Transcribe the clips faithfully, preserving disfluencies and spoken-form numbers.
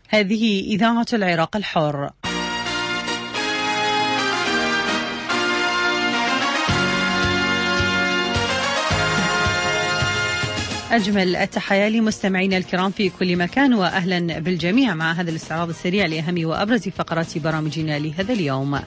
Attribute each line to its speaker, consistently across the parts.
Speaker 1: هذه إذاعة العراق الحر. أجمل التحايا لمستمعينا الكرام في كل مكان، وأهلا بالجميع مع هذا الاستعراض السريع لأهم وأبرز فقرات برامجنا لهذا اليوم.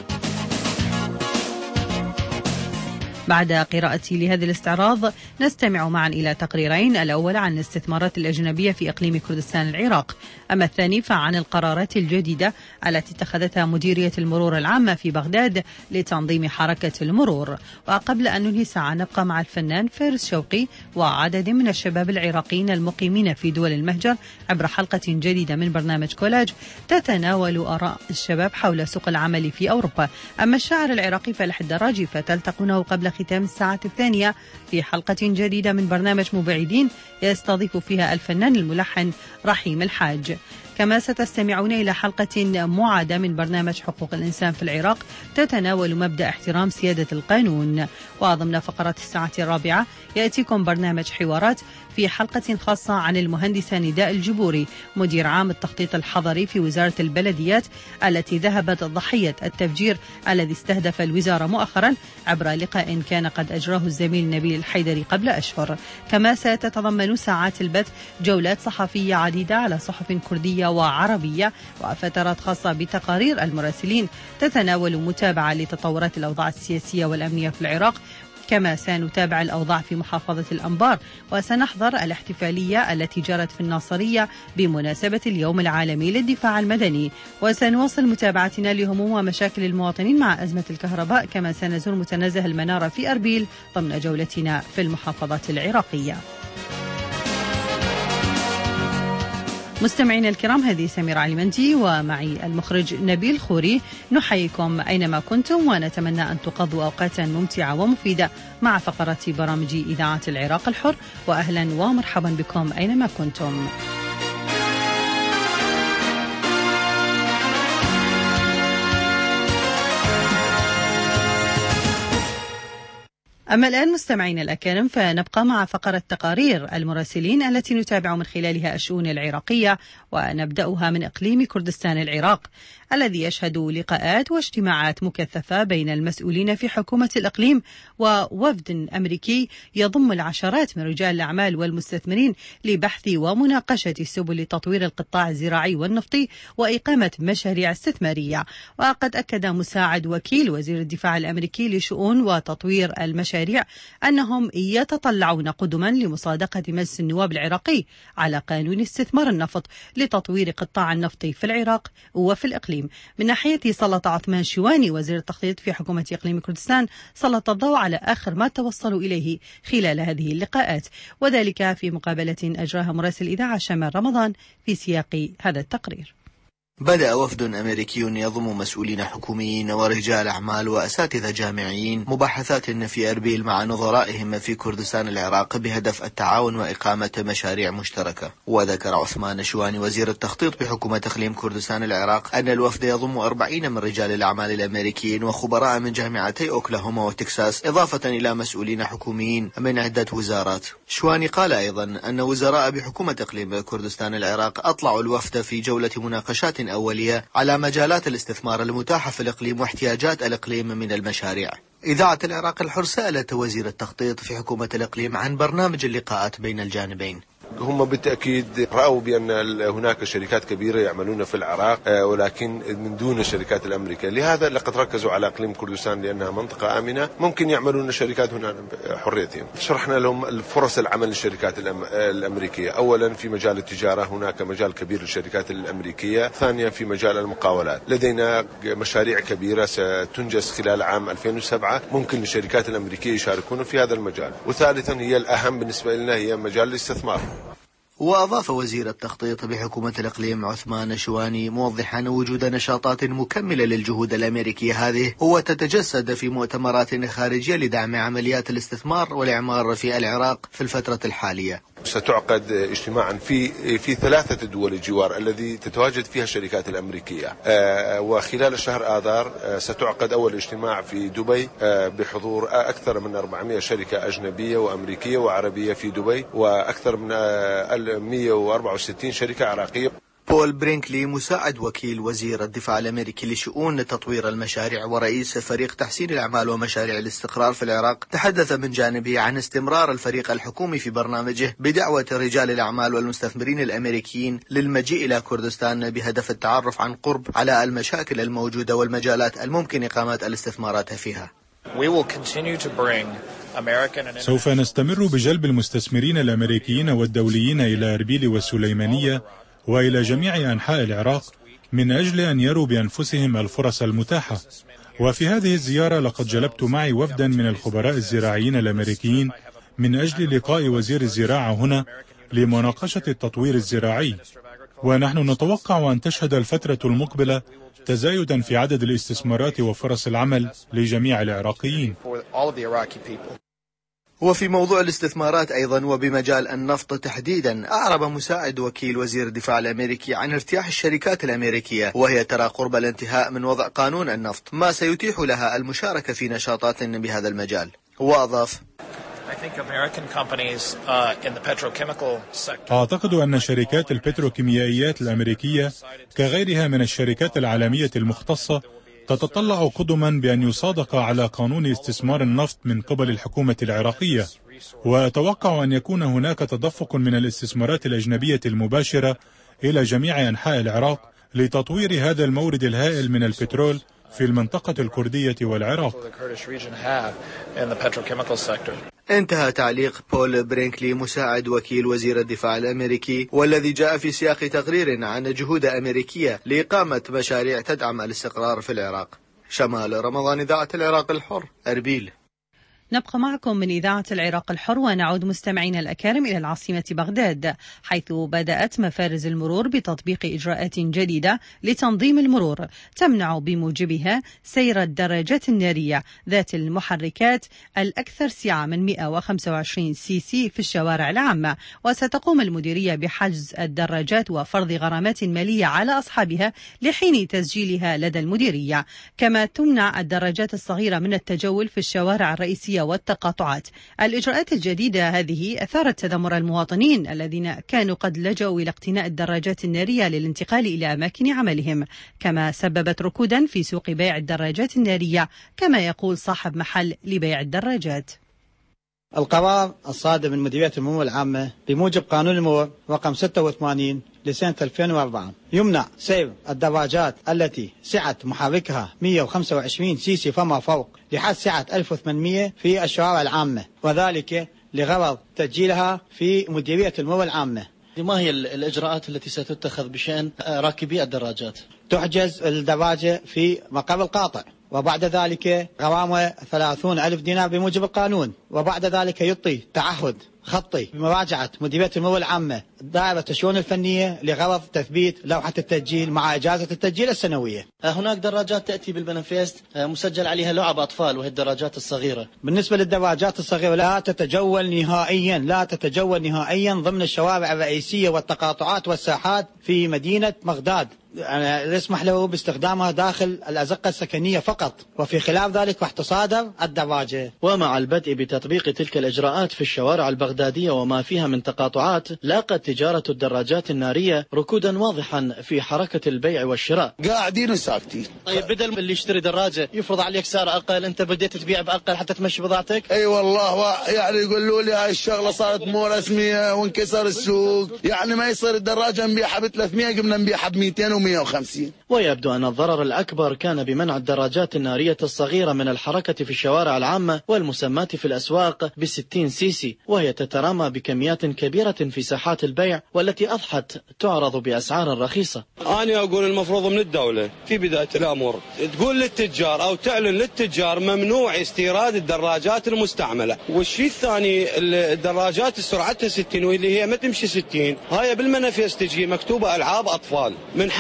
Speaker 1: بعد قراءتي لهذا الاستعراض نستمع معا إلى تقريرين، الأول عن الاستثمارات الأجنبية في إقليم كردستان العراق، أما الثاني فعن القرارات الجديدة التي اتخذتها مديرية المرور العامة في بغداد لتنظيم حركة المرور. وقبل أن ننهي ساعة نبقى مع الفنان فارس شوقي وعدد من الشباب العراقيين المقيمين في دول المهجر عبر حلقة جديدة من برنامج كولاج تتناول آراء الشباب حول سوق العمل في أوروبا. أما الشاعر العراقي فالح الدراجي فتلتقونه قبل ختام الساعة الثانية في حلقة جديدة من برنامج مبعدين يستضيف فيها الفنان الملحن رحيم الحاج. كما ستستمعون إلى حلقة معادة من برنامج حقوق الإنسان في العراق تتناول مبدأ احترام سيادة القانون. وضمن فقرات الساعة الرابعة يأتيكم برنامج حوارات في حلقة خاصة عن المهندسة نداء الجبوري مدير عام التخطيط الحضري في وزارة البلديات التي ذهبت ضحية التفجير الذي استهدف الوزارة مؤخرا عبر لقاء كان قد أجراه الزميل نبيل الحيدري قبل أشهر. كما ستتضمن ساعات البث جولات صحفية عديدة على صحف كردية وعربية وفترات خاصة بتقارير المراسلين تتناول متابعة لتطورات الأوضاع السياسية والأمنية في العراق. كما سنتابع الأوضاع في محافظة الأنبار وسنحضر الاحتفالية التي جرت في الناصرية بمناسبة اليوم العالمي للدفاع المدني. وسنواصل متابعتنا لهموم ومشاكل المواطنين مع أزمة الكهرباء. كما سنزور متنزه المنارة في أربيل ضمن جولتنا في المحافظات العراقية. مستمعينا الكرام، هذه سميرة علمندي ومعي المخرج نبيل خوري، نحييكم أينما كنتم ونتمنى أن تقضوا أوقاتا ممتعة ومفيدة مع فقرات برامج إذاعة العراق الحر، وأهلا ومرحبا بكم أينما كنتم. أما الآن مستمعين الأكارم فنبقى مع فقرة تقارير المراسلين التي نتابع من خلالها الشؤون العراقية، ونبدأها من إقليم كردستان العراق الذي يشهد لقاءات واجتماعات مكثفة بين المسؤولين في حكومة الإقليم ووفد أمريكي يضم العشرات من رجال الأعمال والمستثمرين لبحث ومناقشة سبل تطوير القطاع الزراعي والنفطي وإقامة مشاريع استثمارية. وقد أكد مساعد وكيل وزير الدفاع الأمريكي لشؤون وتطوير المشاريع أنهم يتطلعون قدما لمصادقة مجلس النواب العراقي على قانون استثمار النفط لتطوير قطاع النفط في العراق وفي الإقليم. من ناحية سلط عثمان شواني وزير التخطيط في حكومة إقليم كردستان سلط الضوء على آخر ما توصلوا إليه خلال هذه اللقاءات، وذلك في مقابلة أجراها مراسل إذاعة شمال رمضان في سياق هذا التقرير.
Speaker 2: بدأ وفد أمريكي يضم مسؤولين حكوميين ورجال أعمال وأساتذة جامعيين مباحثات في أربيل مع نظرائهم في كردستان العراق بهدف التعاون وإقامة مشاريع مشتركة. وذكر عثمان شواني وزير التخطيط بحكومة إقليم كردستان العراق أن الوفد يضم أربعين من رجال الأعمال الأمريكيين وخبراء من جامعتي أوكلاهوما وتكساس، إضافة إلى مسؤولين حكوميين من عدة وزارات. شواني قال أيضا أن وزراء بحكومة إقليم كردستان العراق أطلعوا الوفد في جولة مناقشات أولية على مجالات الاستثمار المتاحة في الإقليم واحتياجات الإقليم من المشاريع. إذاعة العراق الحر سألت وزير التخطيط في حكومة الإقليم عن برنامج اللقاءات بين الجانبين.
Speaker 3: هم بالتأكيد رأوا بأن هناك شركات كبيرة يعملون في العراق ولكن من دون الشركات الأمريكية، لهذا لقد ركزوا على إقليم كردستان لأنها منطقة آمنة ممكن يعملون شركات هنا حريتهم. شرحنا لهم الفرص العمل للشركات الأمريكية، أولا في مجال التجارة هناك مجال كبير للشركات الأمريكية، ثانيا في مجال المقاولات لدينا مشاريع كبيرة ستنجز خلال عام ألفين وسبعة ممكن للشركات الأمريكية يشاركون في هذا المجال، وثالثا هي الأهم بالنسبة لنا هي مجال الاستثمار.
Speaker 2: وأضاف وزير التخطيط بحكومة الإقليم عثمان شواني موضحا وجود نشاطات مكملة للجهود الأمريكية هذه وتتجسد في مؤتمرات خارجية لدعم عمليات الاستثمار والإعمار في العراق في الفترة الحالية.
Speaker 3: ستعقد اجتماعا في في ثلاثة دول الجوار الذي تتواجد فيها الشركات الأمريكية، وخلال الشهر آذار ستعقد أول اجتماع في دبي بحضور أكثر من أربعمائة شركة أجنبية وأمريكية وعربية في دبي، وأكثر من مئة وأربعة وستين شركة عراقية.
Speaker 2: بول برينكلي مساعد وكيل وزير الدفاع الأمريكي لشؤون تطوير المشاريع ورئيس فريق تحسين الأعمال ومشاريع الاستقرار في العراق تحدث من جانبه عن استمرار الفريق الحكومي في برنامجه بدعوة رجال الأعمال والمستثمرين الأمريكيين للمجيء إلى كردستان بهدف التعرف عن قرب على المشاكل الموجودة والمجالات الممكن إقامة الاستثمارات فيها.
Speaker 4: سوف نستمر بجلب المستثمرين الأمريكيين والدوليين إلى أربيل والسليمانية وإلى جميع أنحاء العراق من أجل أن يروا بأنفسهم الفرص المتاحة. وفي هذه الزيارة لقد جلبت معي وفدا من الخبراء الزراعيين الأمريكيين من أجل لقاء وزير الزراعة هنا لمناقشة التطوير الزراعي، ونحن نتوقع أن تشهد الفترة المقبلة تزايدا في عدد الاستثمارات وفرص العمل لجميع العراقيين.
Speaker 2: وفي موضوع الاستثمارات أيضا وبمجال النفط تحديدا، أعرب مساعد وكيل وزير الدفاع الأمريكي عن ارتياح الشركات الأمريكية وهي ترى قرب الانتهاء من وضع قانون النفط ما سيتيح لها المشاركة في نشاطات بهذا المجال. وأضاف:
Speaker 4: أعتقد أن شركات البتروكيميائيات الأمريكية كغيرها من الشركات العالمية المختصة تتطلع قدما بأن يصادق على قانون استثمار النفط من قبل الحكومة العراقية، وأتوقع أن يكون هناك تدفق من الاستثمارات الأجنبية المباشرة إلى جميع أنحاء العراق لتطوير هذا المورد الهائل من البترول في المنطقة الكردية والعراق.
Speaker 2: انتهى تعليق بول برينكلي مساعد وكيل وزير الدفاع الأمريكي، والذي جاء في سياق تقرير عن جهود أمريكية لإقامة مشاريع تدعم الاستقرار في العراق. شمال رمضان، إذاعة العراق الحر، أربيل.
Speaker 1: نبقى معكم من إذاعة العراق الحر ونعود مستمعين الأكارم إلى العاصمة بغداد، حيث بدأت مفارز المرور بتطبيق إجراءات جديدة لتنظيم المرور تمنع بموجبها سير الدراجات النارية ذات المحركات الأكثر سعة من مئة وخمسة وعشرين سي سي في الشوارع العامة. وستقوم المديرية بحجز الدراجات وفرض غرامات مالية على أصحابها لحين تسجيلها لدى المديرية. كما تمنع الدراجات الصغيرة من التجول في الشوارع الرئيسية والتقاطعات. الإجراءات الجديدة هذه أثارت تذمر المواطنين الذين كانوا قد لجأوا إلى اقتناء الدراجات النارية للانتقال إلى أماكن عملهم، كما سببت ركودا في سوق بيع الدراجات النارية، كما يقول صاحب محل لبيع الدراجات.
Speaker 5: القرار الصادر من مديرية المرور العامة بموجب قانون المرور رقم ستة وثمانين لسنة ألفين وأربعة يمنع سير الدراجات التي سعة محركها مئة وخمسة وعشرين سي سي فما فوق لحد سعة ألف وثمانمئة في الشوارع العامة، وذلك لغرض تسجيلها في مديرية المرور العامة.
Speaker 6: ما هي الإجراءات التي ستتخذ بشأن راكبي الدراجات؟
Speaker 5: تحجز الدراجة في مقر القاطع، وبعد ذلك غرامة ثلاثون ألف دينار بموجب القانون، وبعد ذلك يعطي تعهد خطي بمراجعة مديرية المرور العامة دائرة الشؤون الفنية لغرض تثبيت لوحة التسجيل مع إجازة التسجيل السنوية.
Speaker 6: هناك دراجات تأتي بالمانيفيست مسجل عليها لعب أطفال وهي الدراجات الصغيرة.
Speaker 5: بالنسبة للدراجات الصغيرة لا تتجول نهائيا لا تتجول نهائيا ضمن الشوارع الرئيسية والتقاطعات والساحات في مدينة بغداد. أنا يسمح له باستخدامها داخل الأزقة السكنية فقط، وفي خلاف ذلك راح تصادر الدراجة.
Speaker 6: ومع البدء بتطبيق تلك الإجراءات في الشوارع البغدادية وما فيها من تقاطعات، لاقت تجارة الدراجات النارية ركودا واضحا في حركة البيع والشراء.
Speaker 7: قاعدين وساكتين.
Speaker 6: طيب بدل اللي يشتري دراجة يفرض عليك سعر أقل، أنت بديت تبيع بأقل حتى تمشي بضاعتك؟
Speaker 7: أي والله، يعني يقولوا لي هاي الشغلة صارت مو رسمية وانكسر السوق، يعني ما يصير الدراجة نبيعها ب ثلاثمئة قمنا نبيعها ب مئتين ومئة وخمسين.
Speaker 6: ويبدو أن الضرر الأكبر كان بمنع الدراجات النارية الصغيرة من الحركة في الشوارع العامة والمسماة في الأسواق بستين سيسي، وهي تترامى بكميات كبيرة في ساحات البيع والتي أضحت تعرض بأسعار رخيصة.
Speaker 8: أنا أقول المفروض من الدولة في بداية الأمر تقول للتجار أو تعلن للتجار ممنوع استيراد الدراجات المستعملة. والشيء الثاني الدراجات سرعتها ستين واللي هي ما تمشي ستين، هاي بالمنافيس تجي مكتوبة ألعاب أطفال، من حق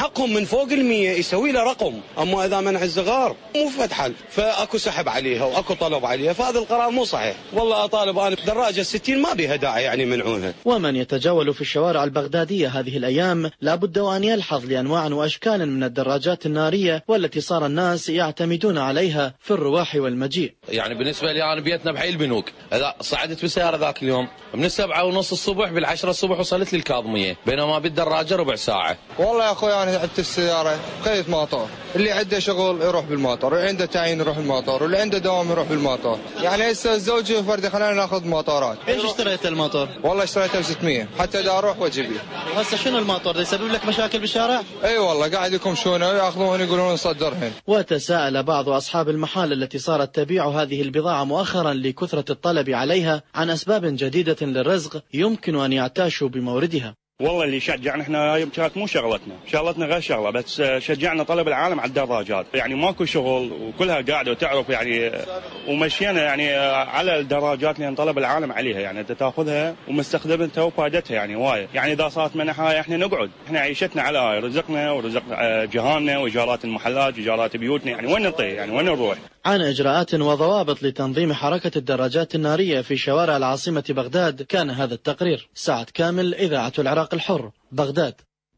Speaker 8: حقهم من فوق المية يسوي له رقم، اما اذا منع الصغار مو فد حل، فاكو سحب عليها واكو طلب عليها، فهذا القرار مو صحيح. والله اطالب انا دراجه ستين ما بيها داعي يعني يمنعونها.
Speaker 6: ومن يتجول في الشوارع البغداديه هذه الايام لابد وان يلحظ لانواع واشكال من الدراجات الناريه والتي صار الناس يعتمدون عليها في الرواح والمجيء.
Speaker 9: يعني بالنسبه لي انا بيتنا بحي البنوك، اذا صعدت بسياره ذاك اليوم من السبعة ونص الصبح بالعشرة الصبح وصلت لي الكاظميه، بينما بالدراجه ربع ساعه.
Speaker 10: والله يا اخوي انا عدت السياره خذيت ماطور، اللي عنده شغل يروح بالماطور، واللي عنده تعيين يروح بالماطور، واللي عنده دوام يروح بالماطور. يعني هسه زوجي وفردي خلينا ناخذ ماطورات.
Speaker 6: ايش اشتريت الماطور؟
Speaker 10: والله اشتريته ب ستمية حتى اذا اروح واجيب.
Speaker 6: هسه شنو الماطور ده يسبب لك مشاكل بالشارع؟
Speaker 10: اي والله قاعد يكمشونه وياخذون يقولون نصدرهن.
Speaker 6: وتساءل بعض اصحاب المحال التي صارت تبيع هذه البضاعه مؤخرا لكثره الطلب عليها عن اسباب جديده للرزق يمكن ان يعتاشوا بموردها.
Speaker 11: والله اللي شجعنا احنا كانت مو شغلتنا، شغلتنا غير شغله، بس شجعنا طلب العالم على الدراجات، يعني ماكو شغل وكلها قاعده وتعرف يعني، ومشينا يعني على الدراجات لان طلب العالم عليها، يعني انت تاخذها ومستخدمتها وفائدتها يعني وايد، يعني اذا صارت منحها احنا نقعد، احنا عيشتنا على هاي، رزقنا ورزق جيراننا وايجارات المحلات وايجارات بيوتنا، يعني وين نطير يعني وين نروح؟
Speaker 6: عن إجراءات وضوابط لتنظيم حركة الدراجات النارية في شوارع العاصمة بغداد كان هذا التقرير. سعد كامل، إذاعة العراق الحر، بغداد.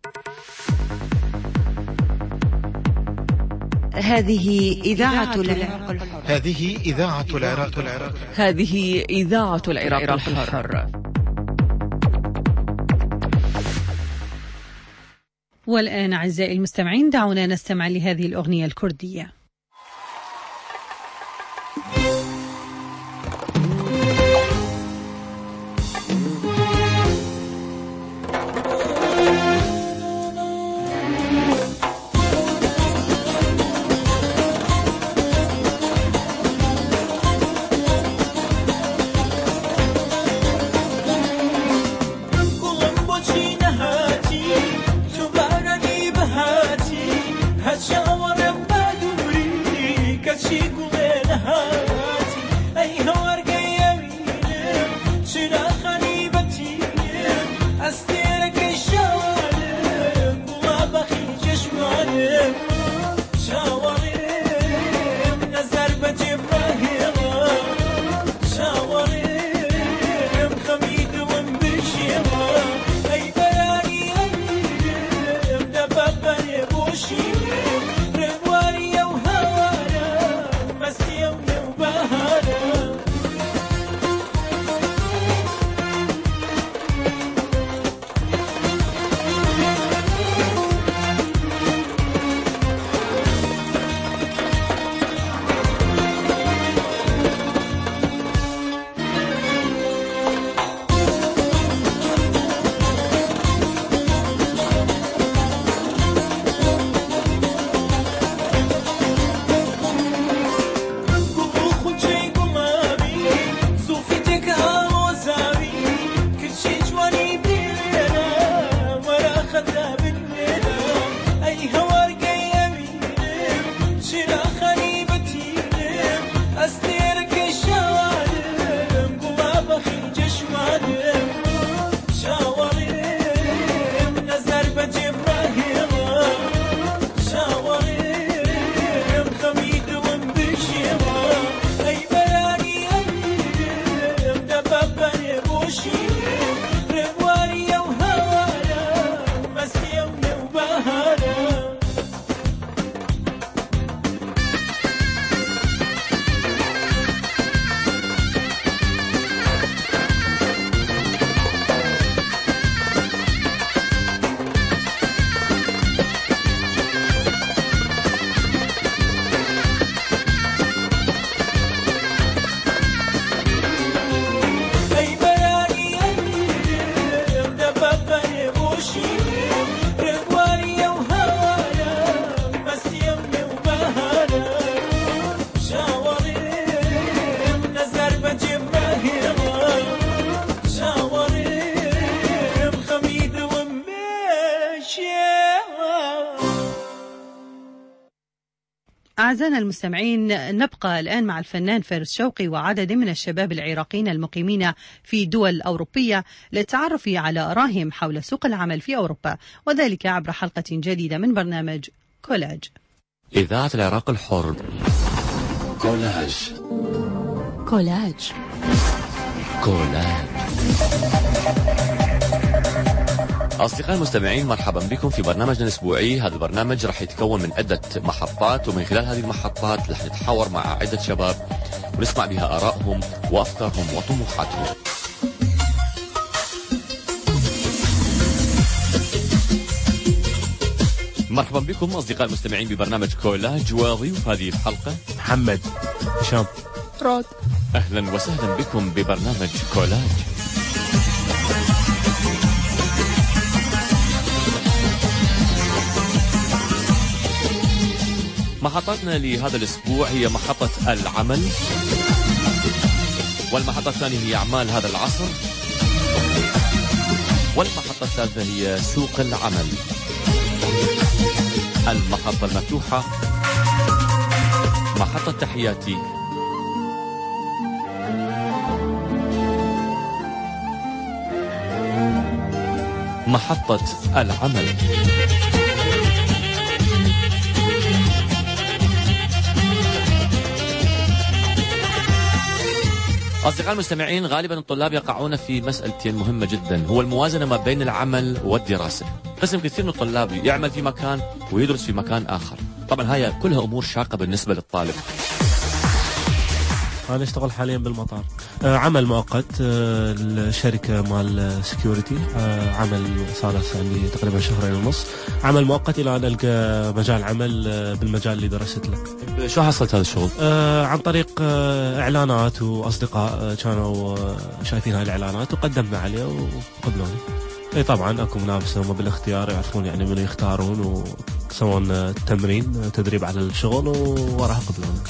Speaker 1: هذه إذاعة العراق الحر.
Speaker 12: هذه إذاعة العراق الحر.
Speaker 1: هذه إذاعة العراق الحر. والآن أعزائي المستمعين دعونا نستمع لهذه الأغنية الكردية. أعزائنا المستمعين، نبقى الآن مع الفنان فارس شوقي وعدد من الشباب العراقيين المقيمين في دول أوروبية للتعرف على آرائهم حول سوق العمل في أوروبا، وذلك عبر حلقة جديدة من برنامج كولاج.
Speaker 13: إذاعة العراق الحر. كولاج.
Speaker 1: كولاج.
Speaker 13: كولاج. أصدقائي المستمعين، مرحبا بكم في برنامجنا الأسبوعي. هذا البرنامج راح يتكون من عدة محطات، ومن خلال هذه المحطات راح نتحاور مع عدة شباب ونسمع بها آرائهم وأفكارهم وطموحاتهم. مرحبا بكم أصدقائي المستمعين ببرنامج كولاج، وضيوف هذه الحلقة
Speaker 14: محمد، هشام،
Speaker 15: رود.
Speaker 13: أهلا وسهلا بكم ببرنامج كولاج. محطتنا لهذا الأسبوع هي محطة العمل، والمحطة الثانية هي أعمال هذا العصر، والمحطة الثالثة هي سوق العمل. المحطة المفتوحة، محطة تحياتي، محطة العمل. أصدقائي المستمعين، غالبا الطلاب يقعون في مسألتين مهمة جدا، هو الموازنة ما بين العمل والدراسة. قسم كثير من الطلاب يعمل في مكان ويدرس في مكان آخر. طبعا هاي كلها أمور شاقة بالنسبة للطالب.
Speaker 14: أنا أشتغل حاليا بالمطار، آه عمل مؤقت، آه الشركة مال سكيورتي، آه عمل صار يعني تقريبا شهرين ونص، عمل مؤقت إلى أن ألقى مجال عمل آه بالمجال اللي درست له.
Speaker 13: شو حصلت هذا الشغل؟
Speaker 14: آه عن طريق آه إعلانات وأصدقاء آه كانوا آه شايفين هاي الإعلانات وقدمنا عليه وقبلوني. اي طبعا اكو منافسه، هم بالاختيار يعرفون يعني من يختارون، ويسوون تمرين تدريب على الشغل وراها قبلوني.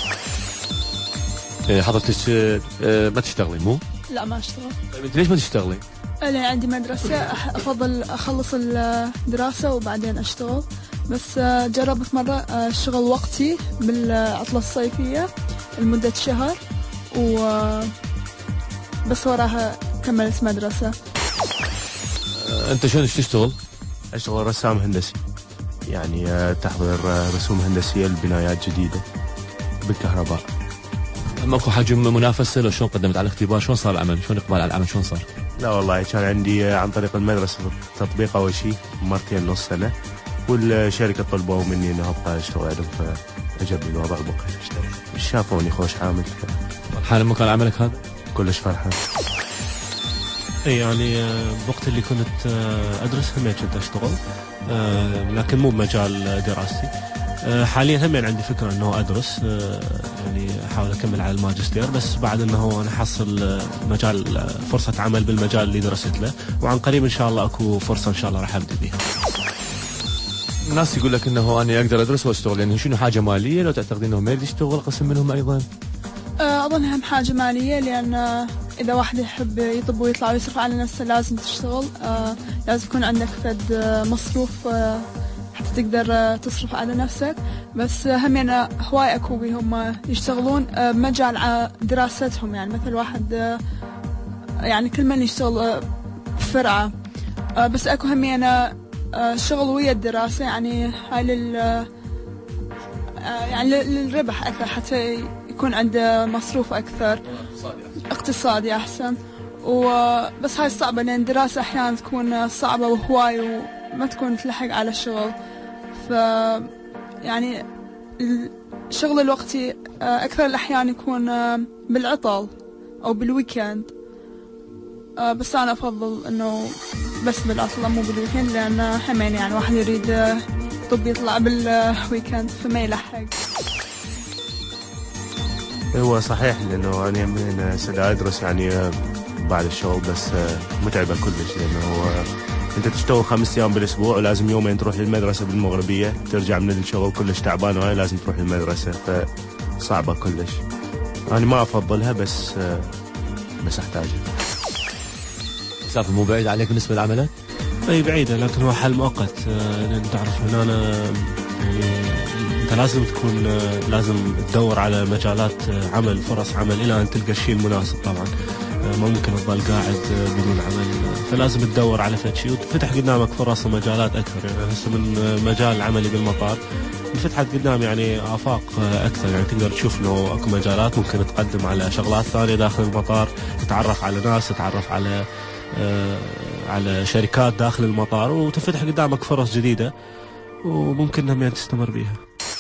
Speaker 13: حضرتك ما تشتغلي مو؟
Speaker 15: لا ما اشتغل.
Speaker 13: طيب انت ليش ما تشتغلي؟
Speaker 15: انا عندي مدرسه، افضل اخلص الدراسه وبعدين اشتغل، بس جربت مره اشتغل وقتي بالعطله الصيفيه لمده شهر، و بس وراها كملت مدرسه.
Speaker 13: انت شلون تشتغل؟
Speaker 14: اشتغل رسام هندسي، يعني تحضير رسوم هندسيه لبنايات جديده بالكهرباء.
Speaker 13: ماكو حجم منافسه؟ لو شلون قدمت على الاختبار؟ شلون صار العمل؟ شلون اقبال على العمل؟ شلون صار؟
Speaker 14: لا والله كان عندي عن طريق المدرسه تطبيق اول شيء مرتين نص سنه، والشركه طلبوا مني انه ابقى اشتغل عندهم، فعجبني الوضع بقيت اشتغل. شافوني خوش عامل.
Speaker 13: فرحان بمكان عملك هذا؟
Speaker 14: كلش فرحان. اي يعني بوقت اللي كنت ادرس هم كنت اشتغل، لكن مو بمجال دراستي. حاليا هم عندي فكره انه ادرس، يعني احاول اكمل على الماجستير، بس بعد انه انا احصل مجال فرصه عمل بالمجال اللي درست له، وعن قريب ان شاء الله اكو فرصه ان شاء الله راح ابدا بيها.
Speaker 13: الناس يقول لك انه انا اقدر ادرس واشتغل، يعني شنو حاجه ماليه؟ لو تعتقدين انه ما يقدر يشتغل قسم منهم ايضا؟
Speaker 15: اظن اهم حاجه ماليه، لان اذا واحد يحب يطب ويطلع ويصرف على نفسه لازم تشتغل، لازم يكون عندك فد مصروف حتى تقدر تصرف على نفسك. بس هم يعني هواي اكو بهم يشتغلون بمجال دراستهم، يعني مثل واحد يعني كل من يشتغل بفرعه، بس اكو هم يعني شغل ويا الدراسه، يعني هاي لل يعني للربح اكثر، حتى يكون عنده مصروف اكثر، اقتصادي احسن. وبس هاي صعبه، لان الدراسه احيانا تكون صعبه وهواي وما تكون تلحق على الشغل. ف يعني الشغل الوقتي اكثر الاحيان يكون بالعطل او بالويكند، بس انا افضل انه بس بالعطله مو بالويكند، لان همين يعني واحد يريد طب يطلع بالويكند فما يلحق.
Speaker 14: هو صحيح، لانه انا من سدا ادرس يعني بعد الشغل، بس متعبه كلش، لانه انت تشتغل خمس ايام بالاسبوع ولازم يومين تروح للمدرسه بالمغربيه، ترجع من الشغل كلش تعبان وهاي لازم تروح للمدرسه، فصعبه كلش. انا ما افضلها، بس بس احتاجها.
Speaker 13: مسافه مو بعيد عليك بالنسبه لعملك؟
Speaker 14: اي بعيده، لكن هو حل مؤقت، لان تعرف هنا أنا يعني فأنت لازم تكون لازم تدور على مجالات عمل، فرص عمل إلى أن تلقى الشيء المناسب. طبعا ما ممكن تظل قاعد بدون عمل، فلازم تدور على فشي وتفتح قدامك فرص ومجالات أكثر. يعني هسه من مجال العملي بالمطار انفتحت قدام يعني آفاق أكثر، يعني تقدر تشوف إنه أكو مجالات ممكن تقدم على شغلات ثانية داخل المطار، تتعرف على ناس، تتعرف على آه على شركات داخل المطار، وتفتح قدامك فرص جديدة وممكن هم يعني تستمر بيها.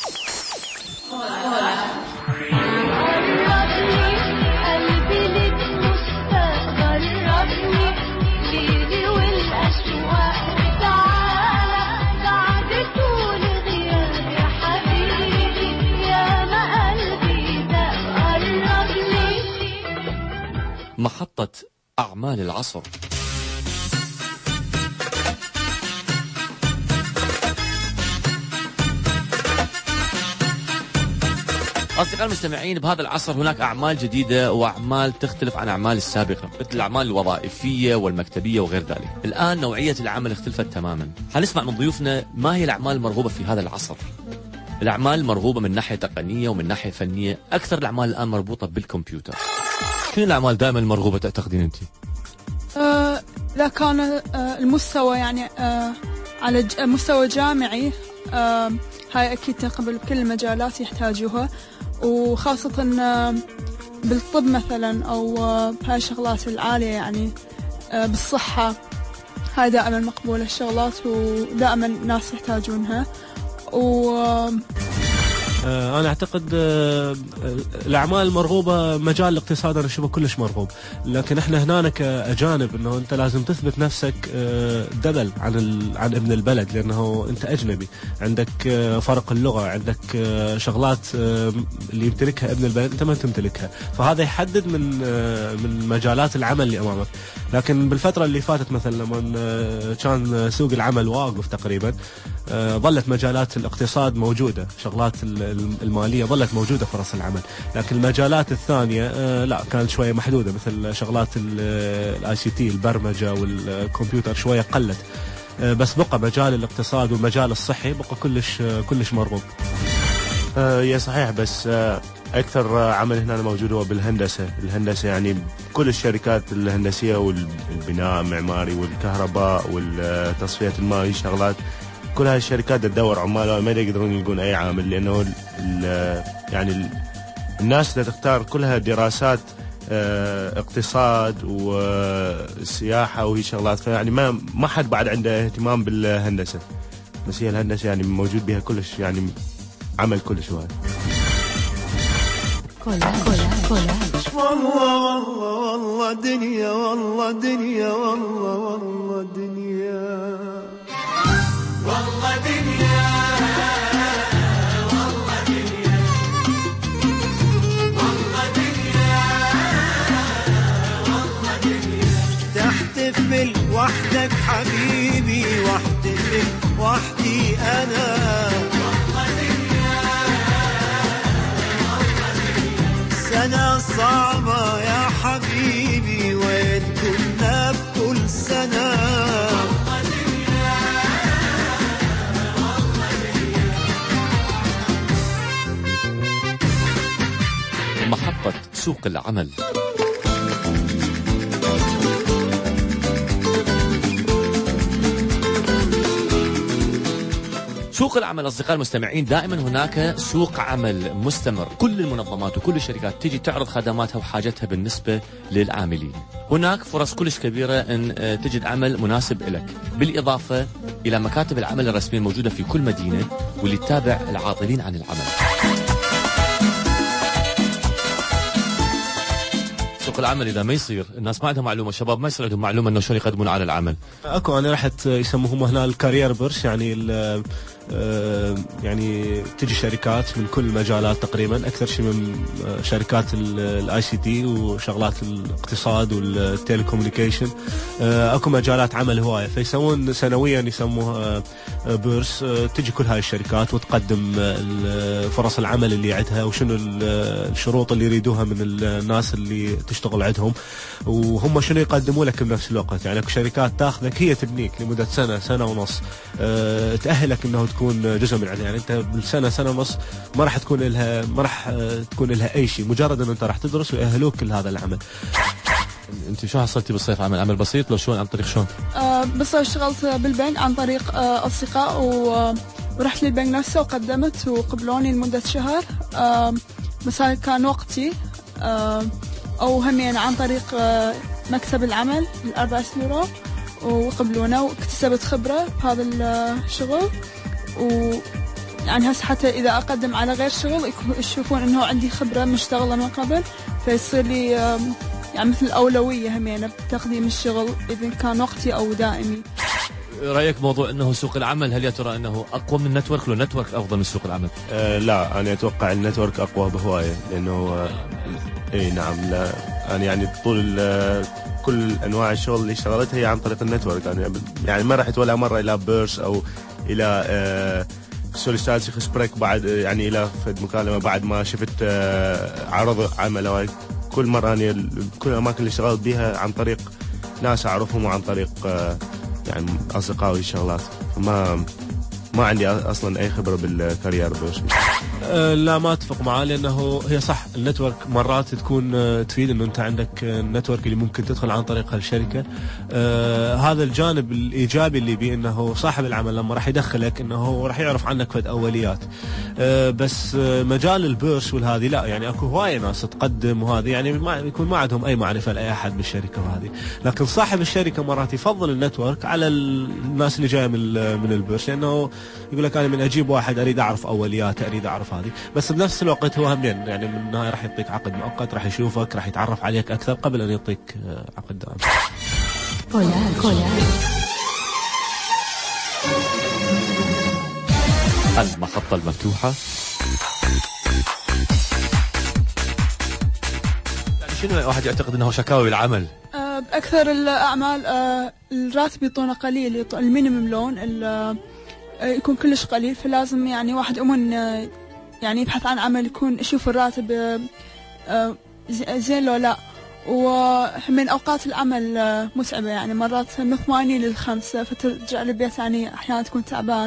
Speaker 13: محطة أعمال العصر. أصدقائي المستمعين، بهذا العصر هناك أعمال جديدة وأعمال تختلف عن أعمال السابقة، مثل الأعمال الوظائفية والمكتبية وغير ذلك. الآن نوعية العمل اختلفت تماما. حنسمع من ضيوفنا ما هي الأعمال المرغوبة في هذا العصر. الأعمال المرغوبة من ناحية تقنية ومن ناحية فنية. أكثر الأعمال الآن مربوطة بالكمبيوتر. شنو الأعمال دائما المرغوبة تعتقدين أنت؟
Speaker 15: آه إذا كان آه المستوى يعني آه على مستوى جامعي، آه هاي أكيد تنقبل بكل المجالات يحتاجوها، وخاصة آه بالطب مثلا أو آه بهاي الشغلات العالية، يعني آه بالصحة. هاي دائما مقبولة الشغلات ودائما الناس يحتاجونها. و
Speaker 14: أنا أعتقد الأعمال المرغوبة مجال الاقتصاد أنا أشوفه كلش مرغوب، لكن إحنا هنا كأجانب إنه أنت لازم تثبت نفسك دبل عن عن ابن البلد، لأنه أنت أجنبي، عندك فرق اللغة، عندك شغلات اللي يمتلكها ابن البلد أنت ما تمتلكها، فهذا يحدد من من مجالات العمل اللي أمامك. لكن بالفترة اللي فاتت مثلا لما كان سوق العمل واقف تقريبا، ظلت مجالات الاقتصاد موجودة، شغلات المالية ظلت موجودة فرص العمل، لكن المجالات الثانية لا كانت شوية محدودة، مثل شغلات الاي سي تي البرمجة والكمبيوتر شوية قلت، بس بقى مجال الاقتصاد والمجال الصحي بقى كلش كلش مرغوب.
Speaker 16: يا صحيح، بس أكثر عمل هنا موجود هو بالهندسة. الهندسة يعني كل الشركات الهندسية والبناء المعماري والكهرباء والتصفية الماء شغلات، كل هاي الشركات تدور عمال ما يقدرون يلقون أي عامل، لأنه ال ال يعني ال الناس تختار كلها دراسات اه اقتصاد والسياحة وهي شغلات، فيعني ما ما حد بعد عنده اهتمام بالهندسة، بس هي الهندسة يعني موجود بها كلش يعني عمل كلش وايد.
Speaker 17: كولا كولا كولا والله والله والله دنيا، والله دنيا، والله والله دنيا، والله دنيا، والله دنيا، والله دنيا، والله دنيا. تحتفل وحدك حبيبي، واحتفل وحدي أنا، والله دنيا، والله دنيا. سنة صعبة يا حبيبي، وين كنا بكل سنة،
Speaker 13: محطة سوق العمل. سوق العمل أصدقائي المستمعين، دائما هناك سوق عمل مستمر، كل المنظمات وكل الشركات تيجي تعرض خدماتها وحاجتها بالنسبة للعاملين. هناك فرص كلش كبيرة أن تجد عمل مناسب لك، بالإضافة إلى مكاتب العمل الرسمية الموجودة في كل مدينة واللي تتابع العاطلين عن العمل. سوق العمل إذا ما يصير الناس ما عندها معلومة، الشباب ما يصير عندهم معلومة إنه شلون يقدمون على العمل.
Speaker 14: أكو أنا رحت يسموهم هنا الكارير بيرس، يعني يعني تجي شركات من كل المجالات تقريبا، أكثر شيء من شركات الاي سي تي وشغلات الاقتصاد والتيليكومونيكيشن. أكو مجالات عمل هواية، فيسوون سنويا يسموه بيرس، تجي كل هاي الشركات وتقدم فرص العمل اللي عندها وشنو الشروط اللي يريدوها من الناس اللي تشتغل تشتغل عندهم، وهم شنو يقدموا لك بنفس الوقت. يعني شركات تاخذك هي تبنيك لمده سنه سنه ونص، أه تاهلك انه تكون جزء من عندها. يعني انت بالسنه سنه ونص ما راح تكون لها ما راح تكون لها اي شيء، مجرد ان انت راح تدرس ويأهلوك لهذا العمل.
Speaker 13: انت شو حصلتي بالصيف؟ عمل عمل بسيط لو شلون؟ عن طريق شلون؟
Speaker 15: أه بس اشتغلت بالبنك عن طريق أه اصدقاء، ورحت للبنك نفسه وقدمت وقبلوني لمده شهر. أه بس هاي كان وقتي. أه او هم يعني عن طريق أه مكتب العمل الأربعة يورو، وقبلونا واكتسبت خبره بهذا الشغل. و يعني هسه حتى إذا أقدم على غير شغل يشوفون إنه عندي خبرة مشتغلة من قبل، فيصير لي يعني مثل أولوية همينة بتقديم الشغل إذا كان وقتي أو دائمي.
Speaker 13: رأيك موضوع أنه سوق العمل، هل يا ترى أنه أقوى من النتورك ولا النتورك أفضل من سوق العمل؟
Speaker 16: أه لا، أنا أتوقع النتورك أقوى بهواية، لأنه أه إيه نعم. لا أنا يعني طول كل أنواع الشغل اللي اشتغلتها هي عن طريق النتورك. يعني, يعني ما رحت ولا مرة إلى بيرس أو إلى أه سوليستاتسي خسبريك بعد يعني إلى فد مكالمة بعد ما شفت عرض عمل. كل مرة أنا كل الأماكن اللي اشتغلت بيها عن طريق ناس أعرفهم وعن طريق يعني أصدقائي شغلات. ما ما عندي أصلا أي خبرة بالكارير بوش.
Speaker 14: أه لا ما اتفق معاه، لانه هي صح النتورك مرات تكون أه تفيد انه انت عندك النتورك اللي ممكن تدخل عن طريق هالشركه. أه هذا الجانب الايجابي اللي بيه انه صاحب العمل لما راح يدخلك انه راح يعرف عنك فد اوليات. أه بس أه مجال البورس والهذه لا، يعني اكو هوايه ناس تقدم وهذه يعني ما يكون ما عندهم اي معرفه لاي احد بالشركه وهذه، لكن صاحب الشركه مرات يفضل النتورك على الناس اللي جايه من من البورس، لانه يقول لك انا من اجيب واحد اريد اعرف اولياته اريد اعرف هذه. بس بنفس الوقت هو همين يعني من النهاية راح يعطيك عقد مؤقت، راح يشوفك، راح يتعرف عليك أكثر قبل أن يعطيك عقد دائم.
Speaker 13: المحطة المفتوحة. يعني شنو واحد يعتقد أنه شكاوي بالعمل؟
Speaker 15: أه بأكثر الأعمال أه الراتب يعطونه قليل، المينيمم لون يكون كلش قليل، فلازم يعني واحد أمن يعني يبحث عن عمل يكون يشوف الراتب زين لو لا. ومن أوقات العمل متعبة، يعني مرات من ثمانية للخمسة، فترجع للبيت يعني أحيانا تكون تعبان.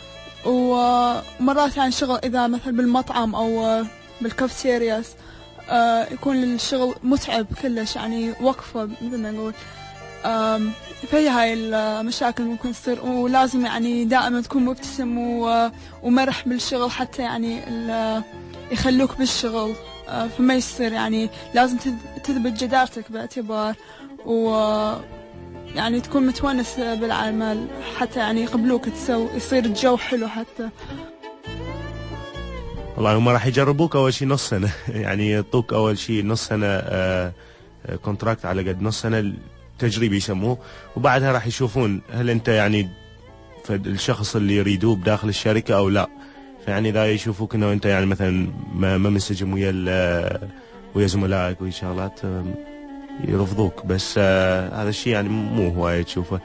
Speaker 15: ومرات يعني شغل إذا مثلا بالمطعم أو بالكافتيرياس يكون الشغل متعب كلش، يعني وقفة مثل ما نقول. فهي هاي المشاكل ممكن تصير، ولازم يعني دائما تكون مبتسم ومرح بالشغل حتى يعني يخلوك بالشغل. فما يصير يعني لازم تثبت جدارتك باعتبار، ويعني تكون متونس بالعمل حتى يعني يقبلوك تسوي يصير الجو حلو حتى.
Speaker 16: والله هم راح يجربوك أول شيء نص سنة يعني يعطوك أول شيء نص سنة كونتراكت على قد نص سنة تجريبي يسموه، وبعدها راح يشوفون هل أنت يعني الشخص اللي يريدوه بداخل الشركة أو لا. فيعني إذا يشوفوك إنه أنت يعني مثلا ما ما منسجم ويا ويا زملائك ويا شغلات يرفضوك. بس هذا الشيء يعني مو هواية تشوفه.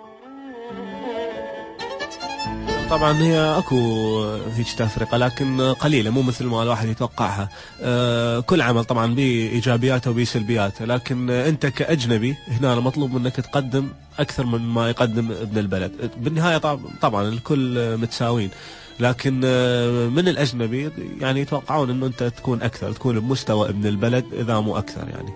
Speaker 14: طبعا هي اكو هيك تفرقه لكن قليله، مو مثل ما الواحد يتوقعها. أه كل عمل طبعا بيه ايجابياته وبيه سلبياته، لكن انت كاجنبي هنا المطلوب منك تقدم اكثر من ما يقدم ابن البلد. بالنهايه طبعا الكل متساوين، لكن من الاجنبي يعني يتوقعون انه انت تكون اكثر، تكون بمستوى ابن البلد اذا مو اكثر يعني.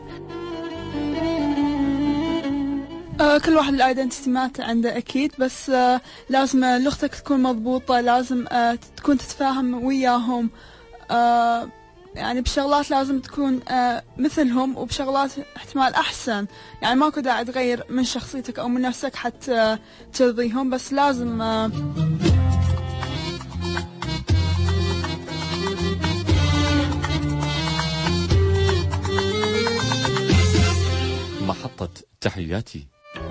Speaker 15: آه كل واحد الايدنتيتي مالته عنده اكيد، بس آه لازم لغتك تكون مضبوطه، لازم آه تكون تتفاهم وياهم. آه يعني بشغلات لازم تكون آه مثلهم، وبشغلات احتمال احسن. يعني ماكو داعي تغير من شخصيتك او من نفسك حتى آه ترضيهم، بس لازم آه
Speaker 13: محطة تحياتي.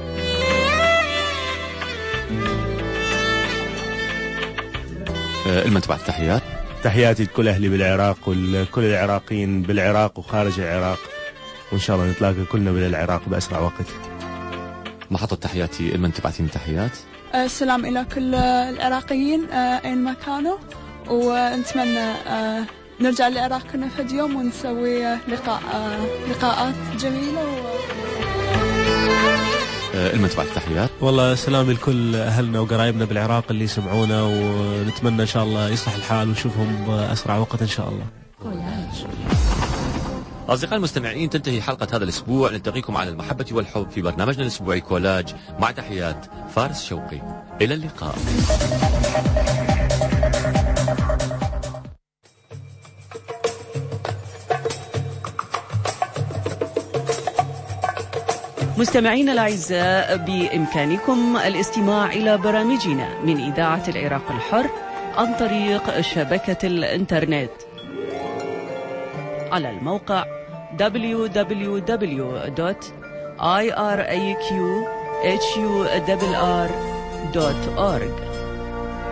Speaker 13: المن تبعت تحيات
Speaker 16: تحياتي لكل أهلي بالعراق ولكل العراقيين بالعراق وخارج العراق، وإن شاء الله نتلاقى كلنا بالعراق بأسرع وقت.
Speaker 13: محطة تحياتي المن تبعتين تحيات.
Speaker 15: السلام إلى كل العراقيين أين ما كانوا، ونتمنى نرجع للعراق كنا في يوم ونسوي لقاء لقاءات جميلة و...
Speaker 13: المنتبع التحيات.
Speaker 14: والله سلامي لكل أهلنا وقرايبنا بالعراق اللي يسمعونا، ونتمنى إن شاء الله يصلح الحال ونشوفهم بأسرع وقت إن شاء الله.
Speaker 13: أصدقائي المستمعين، تنتهي حلقة هذا الأسبوع. نلتقيكم على المحبة والحب في برنامجنا الأسبوعي كولاج، مع تحيات فارس شوقي. إلى اللقاء.
Speaker 18: مستمعينا الأعزاء، بإمكانكم الاستماع إلى برامجنا من إذاعة العراق الحر عن طريق شبكة الإنترنت على الموقع دبليو دبليو دبليو دوت آي آر إيه كيو إتش يو آر آر دوت أورج.